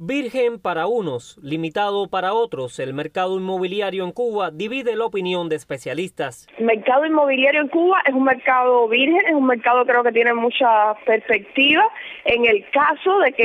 Virgen para unos, limitado para otros, el mercado inmobiliario en Cuba divide la opinión de especialistas. El mercado inmobiliario en Cuba es un mercado virgen, es un mercado creo que tiene mucha perspectiva en el caso de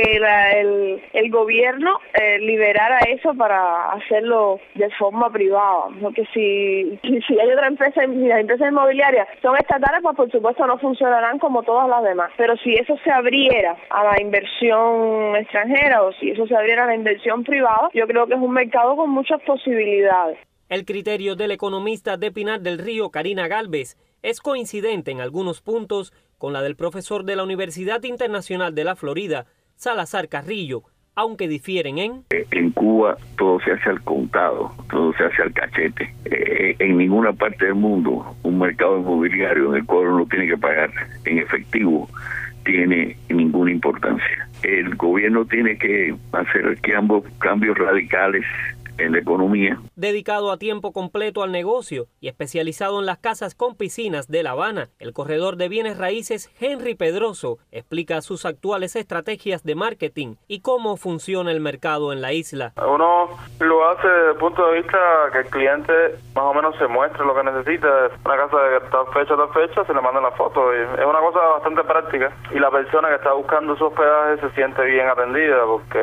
que el gobierno liberara eso para hacerlo de forma privada. Porque si hay otra empresa, las empresas inmobiliarias son estatales, pues por supuesto no funcionarán como todas las demás. Pero si eso se abriera a la inversión extranjera o si eso se abriera a la inversión privada, yo creo que es un mercado con muchas posibilidades. El criterio del economista de Pinar del Río, Karina Gálvez, es coincidente en algunos puntos con la del profesor de la Universidad Internacional de la Florida, Salazar Carrillo, aunque difieren en... En Cuba todo se hace al contado, todo se hace al cachete. En ninguna parte del mundo un mercado inmobiliario en el cual uno tiene que pagar en efectivo tiene ninguna importancia. El gobierno tiene que hacer cambios radicales en la economía. Dedicado a tiempo completo al negocio y especializado en las casas con piscinas de La Habana, el corredor de bienes raíces Henry Pedroso explica sus actuales estrategias de marketing y cómo funciona el mercado en la isla. Uno lo hace desde el punto de vista que el cliente más o menos se muestre lo que necesita. Una casa de tal fecha, se le manda la foto. Y es una cosa bastante práctica y la persona que está buscando su hospedaje se siente bien atendida porque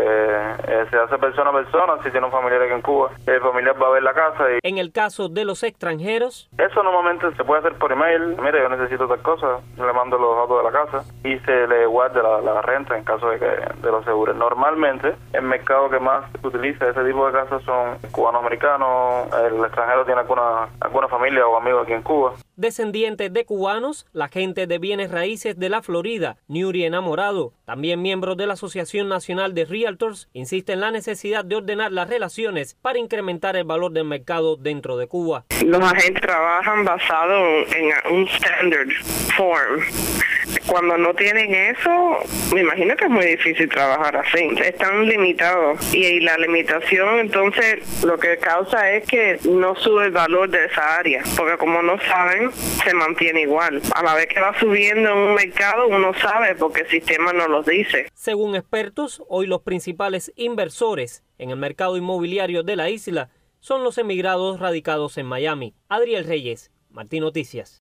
se hace persona a persona. Si tiene un familiar aquí en Cuba, el familiar va a ver la casa. En el caso de los extranjeros, eso normalmente se puede hacer por email. Mire, yo necesito tal cosa, le mando los datos de la casa y se le guarda la renta en caso de que lo asegure. Normalmente el mercado que más utiliza ese tipo de casas son cubano-americanos. El extranjero tiene alguna familia o amigo aquí en Cuba. Descendientes de cubanos, la agente de bienes raíces de la Florida, Nuri Enamorado, también miembro de la Asociación Nacional de Realtors, insiste en la necesidad de ordenar las relaciones para incrementar el valor del mercado dentro de Cuba. Los agentes trabajan basado en un standard form. Cuando no tienen eso, me imagino que es muy difícil trabajar así. Están limitados y la limitación entonces lo que causa es que no sube el valor de esa área, porque como no saben, se mantiene igual. A la vez que va subiendo en un mercado, uno sabe porque el sistema no los dice. Según expertos, hoy los principales inversores en el mercado inmobiliario de la isla son los emigrados radicados en Miami. Adriel Reyes, Martín Noticias.